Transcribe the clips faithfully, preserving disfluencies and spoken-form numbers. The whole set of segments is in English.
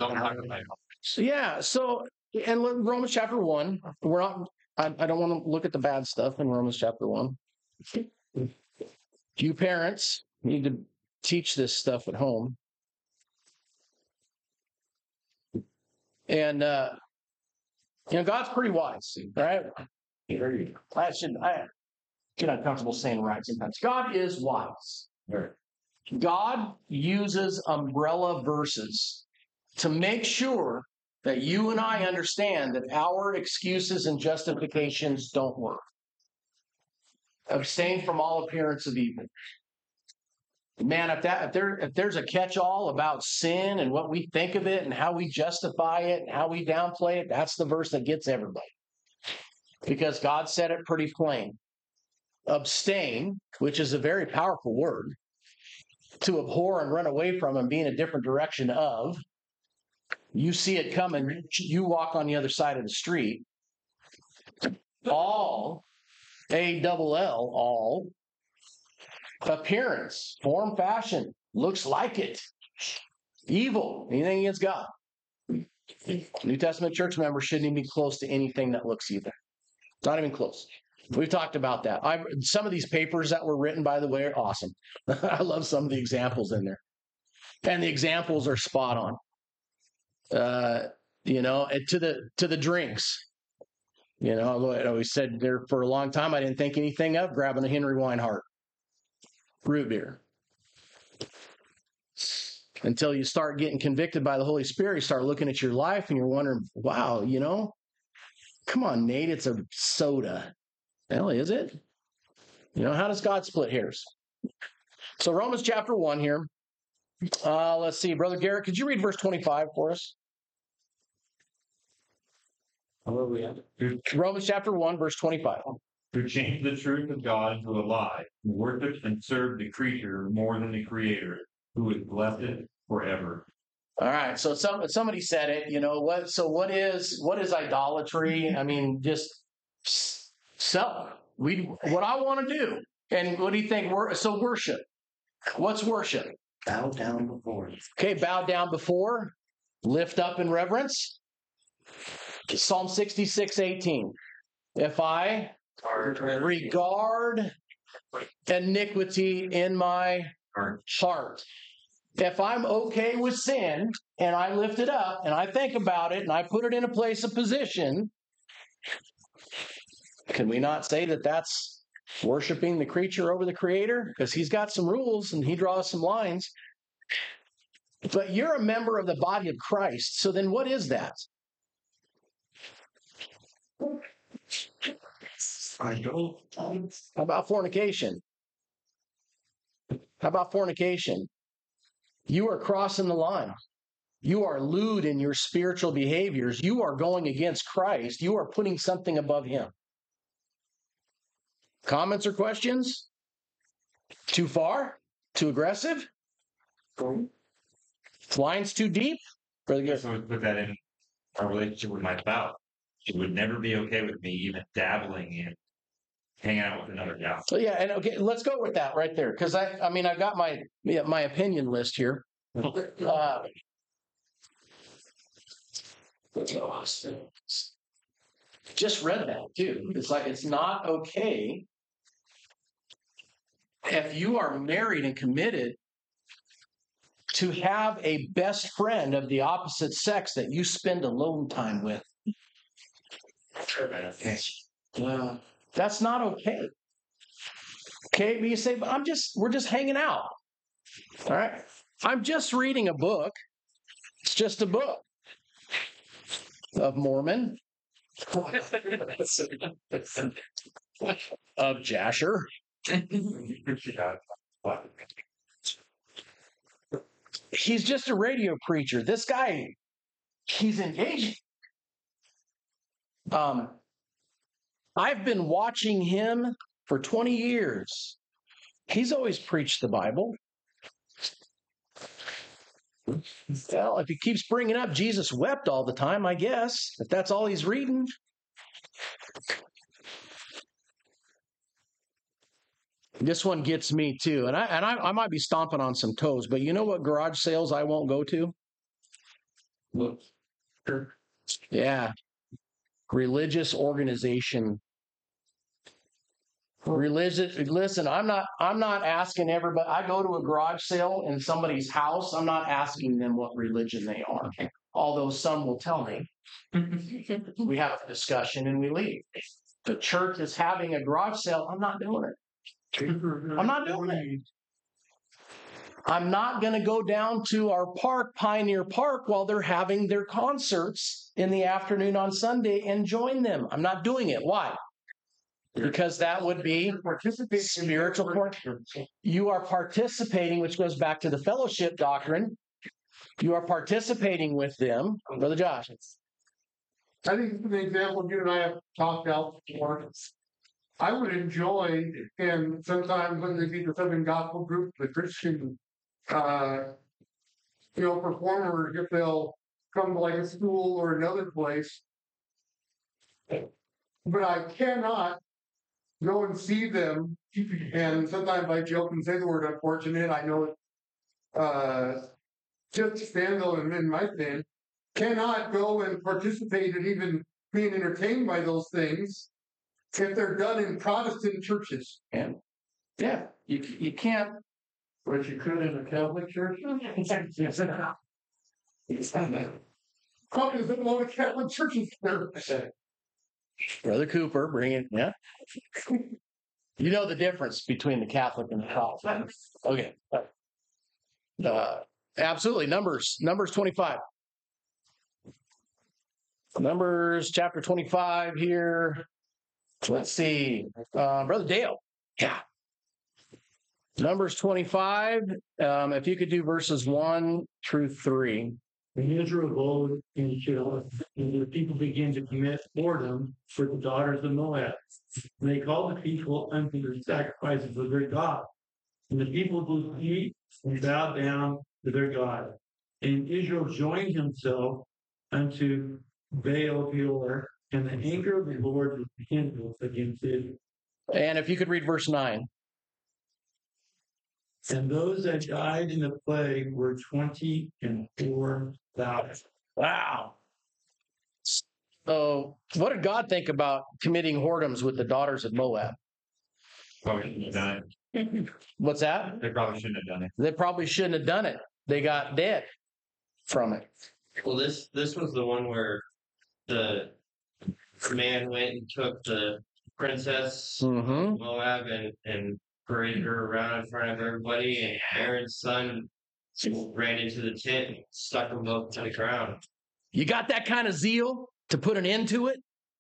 Don't talk about it. So, yeah. So, and look, Romans chapter one, we're not, I, I don't want to look at the bad stuff in Romans chapter one. You parents need to teach this stuff at home. And, uh, you know, God's pretty wise, right? I should, I get uncomfortable saying right sometimes. God is wise. God uses umbrella verses to make sure that you and I understand that our excuses and justifications don't work. Abstain from all appearance of evil. Man, if that if there if there's a catch-all about sin and what we think of it and how we justify it and how we downplay it, that's the verse that gets everybody. Because God said it pretty plain. Abstain, which is a very powerful word, to abhor and run away from and be in a different direction of. You see it coming, you walk on the other side of the street. All, A double L, all, appearance, form, fashion, looks like it. Evil, anything against God. New Testament church members shouldn't even be close to anything that looks evil. Not even close. We've talked about that. I've, some of these papers that were written, by the way, are awesome. I love some of the examples in there. And the examples are spot on. Uh, you know, and to the to the drinks. You know, I always said there for a long time, I didn't think anything of grabbing a Henry Weinhardt root beer. Until you start getting convicted by the Holy Spirit, you start looking at your life and you're wondering, wow, you know, come on, Nate, it's a soda. Hell, is it? You know, how does God split hairs? So Romans chapter one here. Uh, let's see, Brother Garrett, could you read verse twenty-five for us? Where are we at? Romans chapter one, verse twenty-five. Who changed the truth of God into a lie, who worship and serve the creature more than the Creator, who is blessed forever. All right, so some somebody said it. You know what? So what is what is idolatry? I mean, just self. We what I want to do, and what do you think? We're, so worship. What's worship? Bow down before. Okay, bow down before, lift up in reverence. Psalm sixty-six, eighteen. If I regard iniquity in my heart. If I'm okay with sin and I lift it up and I think about it and I put it in a place of position, can we not say that that's worshiping the creature over the Creator? Because he's got some rules and he draws some lines. But you're a member of the body of Christ. So then what is that? I don't. How about fornication? How about fornication? You are crossing the line. You are lewd in your spiritual behaviors. You are going against Christ. You are putting something above him. Comments or questions? Too far? Too aggressive? Lines too deep? Really so put that in our relationship with my spouse. She would never be okay with me even dabbling in hanging out with another gal. So yeah, and okay, let's go with that right there, because I, I mean, I've got my my opinion list here. Uh, just read that too. It's like it's not okay if you are married and committed to have a best friend of the opposite sex that you spend alone time with. Uh, that's not okay. Okay, but you say, but I'm just, we're just hanging out. All right. I'm just reading a book. It's just a book of Mormon, of Jasher. He's just a radio preacher. This guy, he's engaging. Um, I've been watching him for twenty years. He's always preached the Bible. Well, if he keeps bringing up Jesus wept all the time, I guess, if that's all he's reading. This one gets me too. And I and I, I might be stomping on some toes, but you know what garage sales I won't go to? Yeah. Religious organization. Religious. Listen, I'm not. I'm not asking everybody. I go to a garage sale in somebody's house. I'm not asking them what religion they are. Although some will tell me. We have a discussion and we leave. The church is having a garage sale. I'm not doing it. I'm not doing it. I'm not going to go down to our park, Pioneer Park, while they're having their concerts in the afternoon on Sunday and join them. I'm not doing it. Why? Because that would be spiritual. You are participating, which goes back to the fellowship doctrine. You are participating with them. Brother Josh. I think the example you and I have talked out before. I would enjoy, and sometimes when they be the Southern Gospel group, the Christian, uh, you know, performers, if they'll come to like a school or another place. But I cannot go and see them, and sometimes I joke and say the word unfortunate. I know it, uh, just scandal and in my thing, cannot go and participate in even being entertained by those things if they're done in Protestant churches. And yeah, you you can't. But you could in a Catholic church? Probably a lot of Catholic churches there. Brother Cooper, bring it. Yeah. You know the difference between the Catholic and the Protestant. Okay. Uh, absolutely. Numbers. Numbers twenty-five. Numbers chapter twenty-five here. Let's see. Uh, Brother Dale. Yeah. Numbers twenty-five. Um, if you could do verses one through three. When Israel abode in Shiloh, and the people began to commit whoredom for the daughters of Moab. And they called the people unto the sacrifices of their God. And the people did eat and bowed down to their God. And Israel joined himself unto Baal Peor, and the anger of the Lord was kindled against Israel. And if you could read verse nine. And those that died in the plague were twenty and four thousand. Wow. So, what did God think about committing whoredoms with the daughters of Moab? Probably shouldn't have done it. What's that? They probably shouldn't have done it. They probably shouldn't have done it. They got dead from it. Well, this this was the one where the man went and took the princess Mm-hmm. of Moab and, and paraded her around in front of everybody, and Aaron's son ran into the tent and stuck them both to the ground. You got that kind of zeal to put an end to it?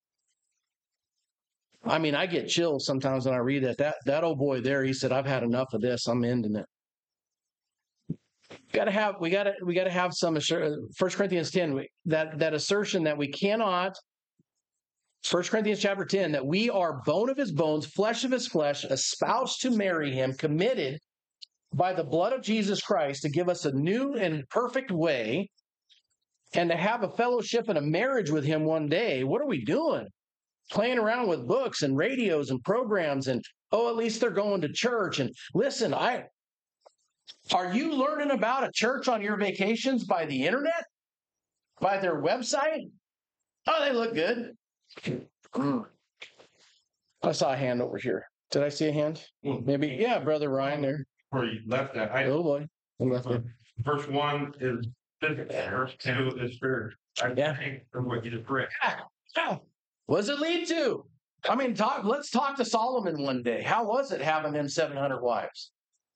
I mean, I get chills sometimes when I read that. That that old boy there, he said, "I've had enough of this. I'm ending it." Got to have we got to we got to have some First Corinthians ten. We, that that assertion that we cannot. First Corinthians chapter ten, that we are bone of his bones, flesh of his flesh, espoused to marry him, committed by the blood of Jesus Christ to give us a new and perfect way, and to have a fellowship and a marriage with him one day. What are we doing? Playing around with books and radios and programs, and oh, at least they're going to church. And listen, I are you learning about a church on your vacations by the internet? By their website? Oh, they look good. I saw a hand over here. Did I see a hand? Maybe. Yeah, Brother Ryan there. Where you left that. I, Oh boy. I left it. First one is physical. First two is spirit. I Yeah. think of what you just read. Yeah. What does it lead to? I mean, talk. Let's talk to Solomon one day. How was it having them seven hundred wives?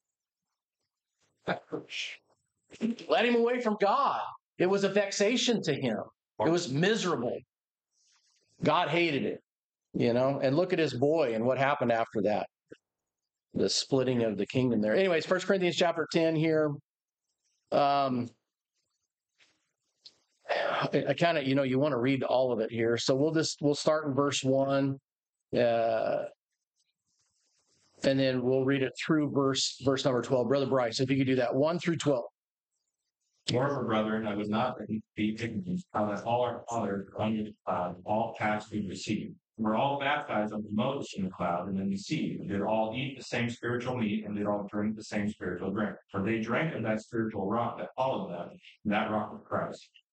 Led him away from God. It was a vexation to him. It was miserable. God hated it, you know. And look at his boy and what happened after that. The splitting of the kingdom there. Anyways, First Corinthians chapter ten here. Um, I, I kind of, you know, you want to read all of it here. So we'll just, we'll start in verse one. Uh, and then we'll read it through verse, verse number twelve. Brother Bryce, if you could do that, one through twelve. Moreover, brethren, I was not ready to be ignorant how that all our fathers were under the cloud, all passed through the sea. We're all baptized unto Moses in the cloud and in the sea. We did all eat the same spiritual meat, and did all drink the same spiritual drink. For they drank of that spiritual rock that followed them, and that rock of Christ.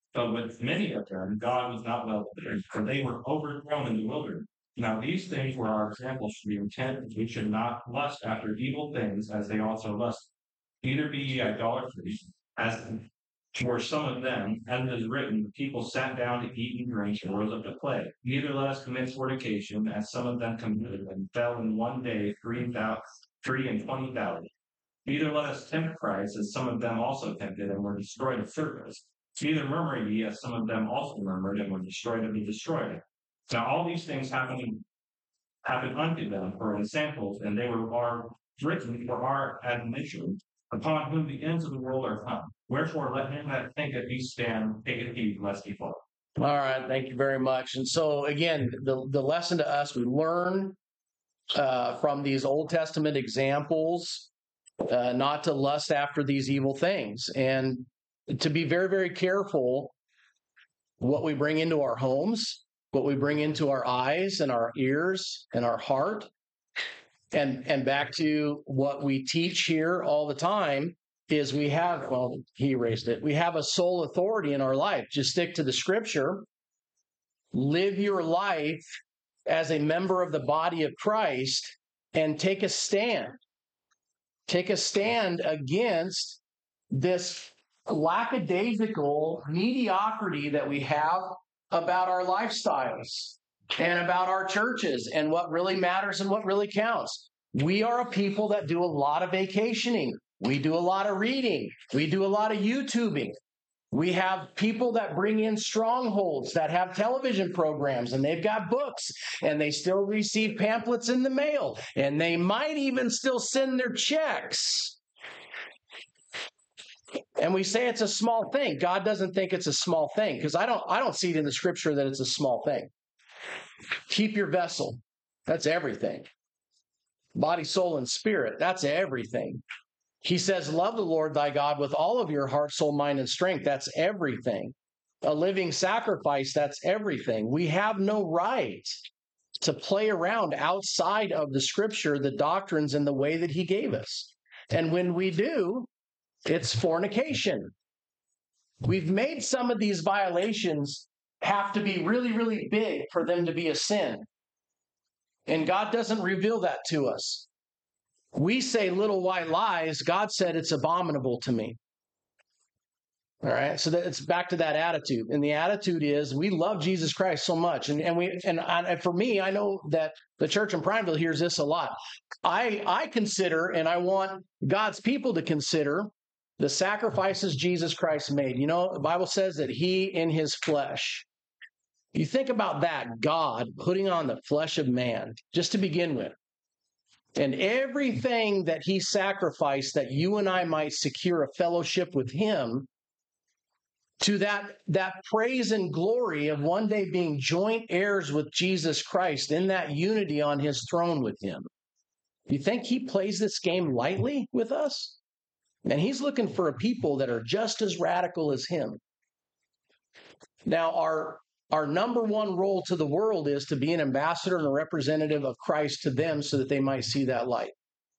But with many of them, God was not well pleased, for they were overthrown in the wilderness. Now these things were our examples to the intent that we should not lust after evil things as they also lust. Neither be ye idolaters, as were some of them, as it is written, the people sat down to eat and drink and rose up to play. Neither let us commit fornication, as some of them committed, and fell in one day three thou- three and twenty thousand. Neither let us tempt Christ, as some of them also tempted, and were destroyed of serpents. Neither murmur ye, as some of them also murmured, and were destroyed of the destroyer. Now all these things happened, happened unto them for ensamples, and they were are written for our admonition, upon whom the ends of the world are come. Wherefore let him that thinketh he stand take heed lest he fall. All right, thank you very much. And so again, the, the lesson to us, we learn uh, from these Old Testament examples uh, not to lust after these evil things, and to be very, very careful what we bring into our homes, what we bring into our eyes and our ears and our heart. And and back to what we teach here all the time is we have, well, he erased it. We have a sole authority in our life. Just stick to the scripture. Live your life as a member of the body of Christ and take a stand. Take a stand against this lackadaisical mediocrity that we have about our lifestyles and about our churches and what really matters and what really counts. We are a people that do a lot of vacationing. We do a lot of reading. We do a lot of YouTubing. We have people that bring in strongholds that have television programs and they've got books and they still receive pamphlets in the mail and they might even still send their checks. And we say it's a small thing. God doesn't think it's a small thing because I don't I don't see it in the scripture that it's a small thing. Keep your vessel. That's everything. Body, soul, and spirit. That's everything. He says, love the Lord thy God with all of your heart, soul, mind, and strength. That's everything. A living sacrifice. That's everything. We have no right to play around outside of the scripture, the doctrines, and the way that he gave us. And when we do, it's fornication. We've made some of these violations have to be really, really big for them to be a sin. And God doesn't reveal that to us. We say little white lies. God said it's abominable to me. All right. So that it's back to that attitude. And the attitude is we love Jesus Christ so much. And, and we, and, and for me, I know that the church in Prineville hears this a lot. I, I consider, and I want God's people to consider the sacrifices Jesus Christ made. You know, the Bible says that he in his flesh. You think about that, God putting on the flesh of man, just to begin with. And everything that he sacrificed that you and I might secure a fellowship with him, to that, that praise and glory of one day being joint heirs with Jesus Christ in that unity on his throne with him. You think he plays this game lightly with us? And he's looking for a people that are just as radical as him. Now, our, our number one role to the world is to be an ambassador and a representative of Christ to them so that they might see that light.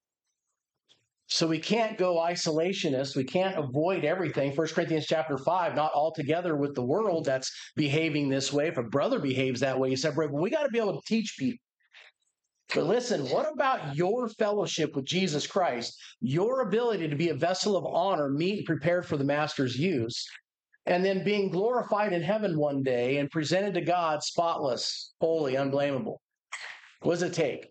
So we can't go isolationist. We can't avoid everything. First Corinthians chapter five, not altogether with the world that's behaving this way. If a brother behaves that way, you separate. But we got to be able to teach people. But listen, what about your fellowship with Jesus Christ, your ability to be a vessel of honor, meet and prepared for the master's use, and then being glorified in heaven one day and presented to God spotless, holy, unblameable? What does it take?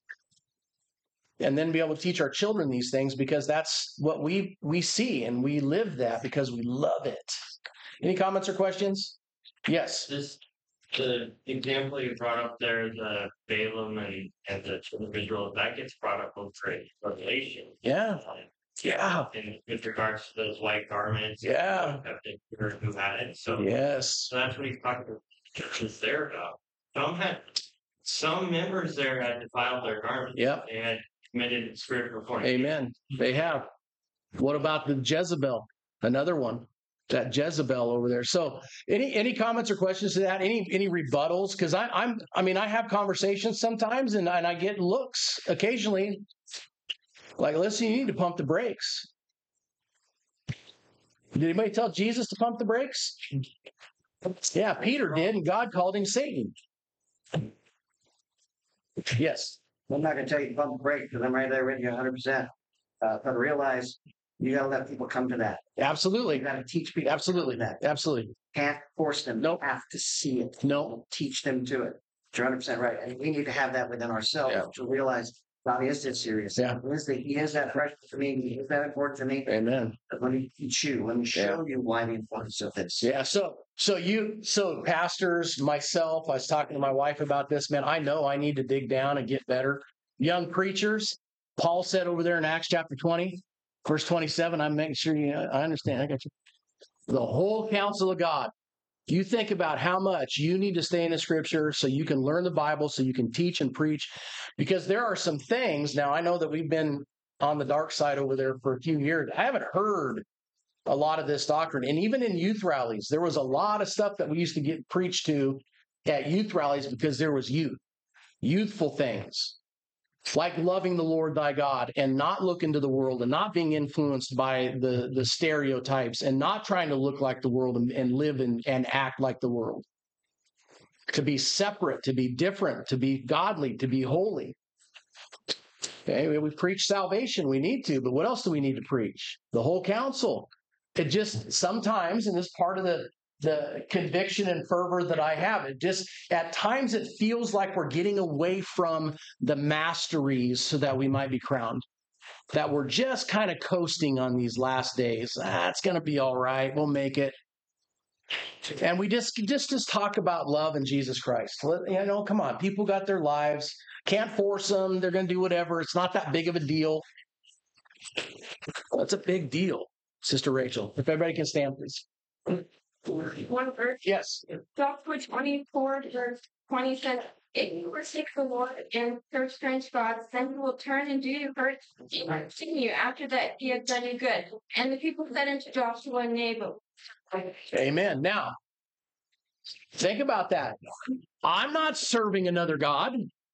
And then be able to teach our children these things because that's what we we see and we live that because we love it. Any comments or questions? Yes. This the example you brought up there, the Balaam and, and the children of Israel, that gets brought up over in Revelation. Yeah. Um, Yeah. in with regards to those white garments. Yeah. Who had it. So, Yes. so that's what he's talking about churches there about. Some had some members there had defiled their garments. Yep. They had committed spiritual fornication. Amen. They have. What about the Jezebel? Another one. That Jezebel over there. So, any any comments or questions to that? Any any rebuttals? Because I I'm I mean I have conversations sometimes, and and I get looks occasionally. Like, listen, you need to pump the brakes. Did anybody tell Jesus to pump the brakes? Yeah, Peter did, and God called him Satan. Yes. I'm not gonna tell you to bump the brake because I'm right there with you hundred percent. Uh, but realize you gotta let people come to that. You Absolutely. gotta teach people. Absolutely. that. Absolutely. Can't force them. Nope. Have to see it. No. Teach them to it. You're hundred percent right. And we need to have that within ourselves Yeah. to realize God is this serious. Yeah. He is, the, he is that precious to me. He is that important to me. Amen. But let me teach you. Let me show you why the importance of this. Yeah. So, so you, so pastors, myself, I was talking to my wife about this, man. I know I need to dig down and get better. Young preachers, Paul said over there in Acts chapter twenty, verse twenty-seven, I'm making sure you, I understand. I got you. The whole counsel of God. You think about how much you need to stay in the scripture so you can learn the Bible, so you can teach and preach, because there are some things. Now, I know that we've been on the dark side over there for a few years. I haven't heard a lot of this doctrine. And even in youth rallies, there was a lot of stuff that we used to get preached to at youth rallies because there was youth, youthful things. Like loving the Lord thy God and not looking to the world and not being influenced by the, the stereotypes and not trying to look like the world and, and live and, and act like the world. To be separate, to be different, to be godly, to be holy. Okay, we preach salvation, we need to, but what else do we need to preach? The whole counsel. It just sometimes, and this is part of the the conviction and fervor that I have, it just at times it feels like we're getting away from the masteries so that we might be crowned. That we're just kind of coasting on these last days. Ah, it's going to be all right. We'll make it. And we just just just talk about love and Jesus Christ. You know, come on. People got their lives. Can't force them. They're going to do whatever. It's not that big of a deal. Well, it's a big deal, Sister Rachel. If everybody can stand, please. One verse, Yes. Joshua twenty-four, verse twenty says, if you forsake the Lord and serve strange gods, then he will turn and do you hurt to you after that he has done you good. And the people said unto Joshua and Nabal. Amen. Now, think about that. I'm not serving another God.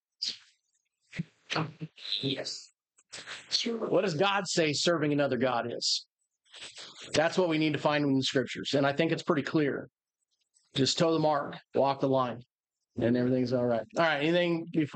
Yes. What does God say serving another God is? That's what we need to find in the scriptures. And I think it's pretty clear. Just toe the mark, walk the line, and everything's all right. All right. Anything before?